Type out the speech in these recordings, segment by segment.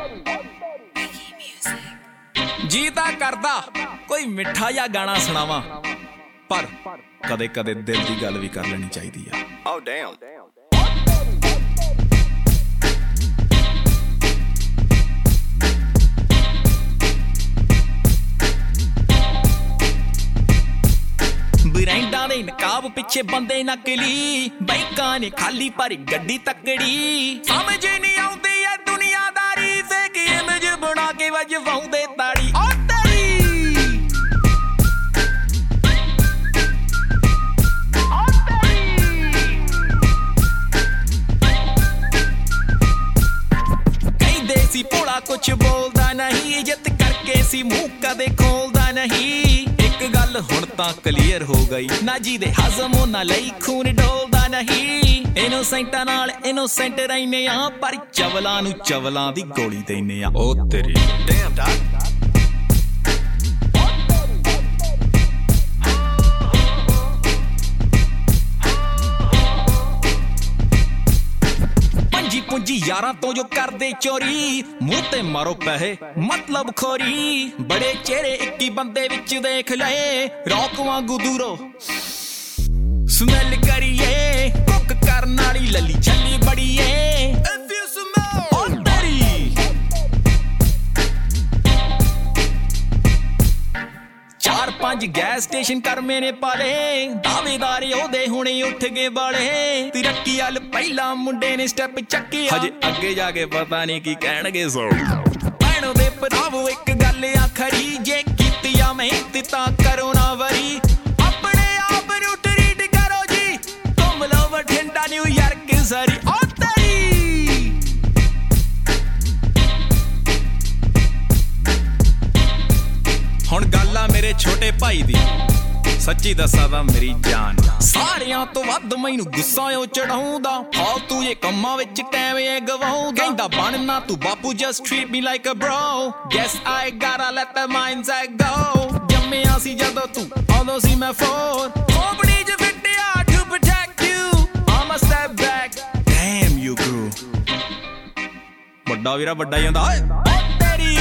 ਜੀ ਤਾਂ ਕਰਦਾ ਕੋਈ ਮਿੱਠਾ ਜਿਹਾ ਗਾਣਾ ਸੁਣਾਵਾਂ, ਪਰ ਕਦੇ ਕਦੇ ਦਿਲ ਦੀ ਗੱਲ ਵੀ ਕਰ ਲੈਣੀ ਚਾਹੀਦੀ ਆ। Oh damn. ਬ੍ਰਾਂਡਾਂ ਦੇ ਨਕਾਬ ਪਿੱਛੇ ਬੰਦੇ ਨਕਲੀ, ਬਾਈਕਾਂ ਨੇ ਖਾਲੀ ਪਰ ਗੱਡੀ ਤਕੜੀ। ਸਮਝ ਨਹੀਂ ਆਉਂਦੀ ਐ ਦੁਨੀਆਦਾਰੀ, ਫੇਕ ਇਮੇਜ ਬਣਾ ਕੇ ਵਜਵਾਉਂਦੇ ਤਾੜੀ। ਓ ਤੇਰੀ ਕਹਿੰਦੇ ਸੀ ਭੋਲਾ ਕੁਛ ਬੋਲਦਾ ਨਹੀਂ, ਇੱਜ਼ਤ ਕਰਕੇ ਸੀ ਮੂੰਹ ਕਦੇ ਖੋਲਦਾ ਨਹੀਂ। ਇੱਕ ਗੱਲ ਹੁਣ ਤਾਂ ਕਲੀਅਰ ਹੋ ਗਈ, ਨਾ ਜਿਹਦੇ ਹਜ਼ਮ ਉਹਨਾਂ ਲਈ ਖੂਨ ਡੋਲਦਾ ਨਹੀਂ। ਇਨੋਸੈਂਟਾਂ ਨਾਲ ਇਨੋਸੈਂਟ ਰਹਿੰਦੇ ਆ, ਪਰ ਚਵਲਾਂ ਨੂੰ ਚਵਲਾਂ ਦੀ ਗੋਲੀ ਦੇਨੇ ਆ। ਉਹ ਤੇਰੀ Damn, Doc. ਪੂੰਜੀ ਯਾਰਾਂ ਤੋਂ ਜੋ ਕਰਦੇ ਚੋਰੀ, ਮੂੰਹ ਤੇ ਮਾਰੋ ਪੈਸੇ ਮਤਲਬ ਖੋਰੀ। ਬੜੇ ਚਿਹਰੇ ਇੱਕ ਹੀ ਬੰਦੇ ਵਿੱਚ ਦੇਖ ਲਏ, ਰੌਕ ਵਾਂਗੂ ਦੂਰੋਂ ਸਮੈਲ ਕਰੀਏ। ਕੁੱਕ ਕਰਨ ਵਾਲੀ ਲੱਲੀ ਛੱਲੀ ਬੜੀਏ। ਚਾਰ ਪੰਜ ਗੈਸ ਸਟੇਸ਼ਨ ਕਰ ਮੈਨੇ ਪਾਲੇ, ਦਾਅਵੇਦਾਰੇ ਉਹਦੇ ਹੁਣੇ ਉੱਠ ਗਏ ਬਾਲੇ। ਤਿਰੱਕੀ ਵੱਲ ਪਹਿਲਾਂ ਮੁੰਡੇ ਨੇ ਸਟੈਪ ਚੱਕਿਆ, ਹਜੇ ਅੱਗੇ ਜਾ ਕੇ ਪਤਾ ਨਹੀਂ ਕੀ ਕਹਿਣਗੇ। ਸੋ ਭੈਣੋ ਦੇ ਭਰਾਵੋ ਇੱਕ ਗੱਲ ਆ ਖਰੀ, ਜੇ ਕੀਤੀ ਆ ਮਿਹਨਤ ਤਾਂ ਕਰੋ ਨਾ ਵਰੀ। ਆਪਣੇ ਆਪ ਨੂੰ ਟਰੀਟ ਕਰੋ ਜੀ, ਘੁੰਮ ਲਓ ਬਠਿੰਡਾ ਨਿਊਯਾਰਕ ਸਾਰੀ। ਓ ਤੇਰੀ ਹੁਣ ਗੱਲ ਆ ਮੇਰੇ ਛੋਟੇ ਭਾਈ ਦੀ, ਸੱਚੀ ਦੱਸਾਂ ਤਾਂ ਮੇਰੀ ਜਾਨ ਸਾਰਿਆਂ ਤੋਂ ਵੱਧ ਮੈਨੂੰ ਗੁੱਸਾ ਓ ਚੜਾਉਂਦਾ। ਫਾਲਤੂ ਜੇ ਕੰਮਾਂ ਵਿੱਚ ਟਾਈਮ ਏ ਗਵਾਉਂਦਾ। ਕਹਿੰਦਾ ਬਣਨਾ ਤੂੰ ਬਾਪੂ, just treat me like a bro. Guess I gotta let the mindset go. ਜੰਮਿਆ ਸੀ ਜਦੋਂ ਤੂੰ ਉਦੋਂ ਸੀ ਮੈਂ ਫੋਰ, ਖੋਪੜੀ 'ਚ ਫਿੱਟਿਆ to protect you. I'm a step back, damn you grew. ਵੱਡਾ ਵੀਰਾ ਵੱਡਾ ਹੀ ਹੁੰਦਾ ਓਏ। ਓ ਤੇਰੀ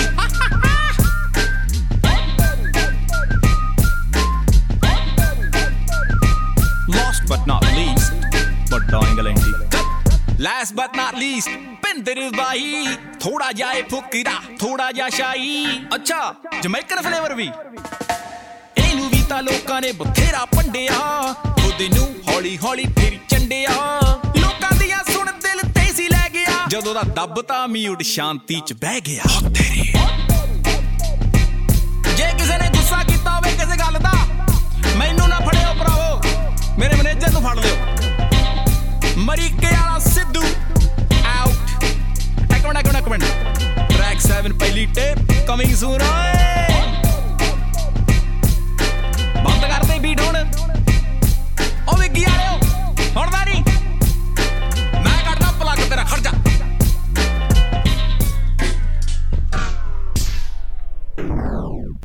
but not least, ਵੱਡਾ ਇੰਗਲੈਂਡੀ। Last but not least, Pinder ਬਾਈ ਥੋੜਾ ਜਿਹਾ ਏ ਫੁਕਰਾ, ਥੋੜਾ ਜਿਹਾ ਸ਼ਾਈ। ਅੱਛਾ ਜਮੈਕਨ ਫਲੇਵਰ ਵੀ, ਇਹਨੂੰ ਵੀ ਤਾਂ ਲੋਕਾਂ ਨੇ ਬਥੇਰਾ ਭੰਡਿਆ, ਖੁਦ ਨੂੰ ਹੌਲੀ ਹੌਲੀ ਫਿਰ ਚੰਡਿਆ। ਲੋਕਾਂ ਦੀਆਂ ਸੁਣ ਦਿਲ ਤੇ ਸੀ ਲੈ ਗਿਆ, ਜਦੋਂ ਦਾ ਦੱਬ ਤਾਂ ਮਿਊਟ ਸ਼ਾਂਤੀ 'ਚ ਬਹਿ ਗਿਆ। ਤੇਰੀ ਜੇ ਕਿਸੇ ਨੇ ਗੁੱਸਾ ਕੀਤਾ ਹੋਵੇ ਕਿਸੇ ਗੱਲ ਦਾ, ਮੈਨੂੰ ਨਾ ਫੜਿਓ ਭਰਾਵੋ, ਮੇਰੇ ਮੈਨੇਜਰ ਨੂੰ ਫੜ ਲਿਓ। ਮਰੀਕੇ ਵਾਲਾ ਸਿੱਧੂ ਆਊਟ। ਇੱਕ ਮਿੰਟ ਟਰੈਕ 7 ਪਹਿਲੀ ਟੇਪ ਕਮਿੰਗ ਸੂਨ। ਓਏ ਬੰਦ ਕਰਦੇ ਬੀਟ ਹੁਣ। ਉਹ ਵਿਗੀ ਵਾਲਿਓ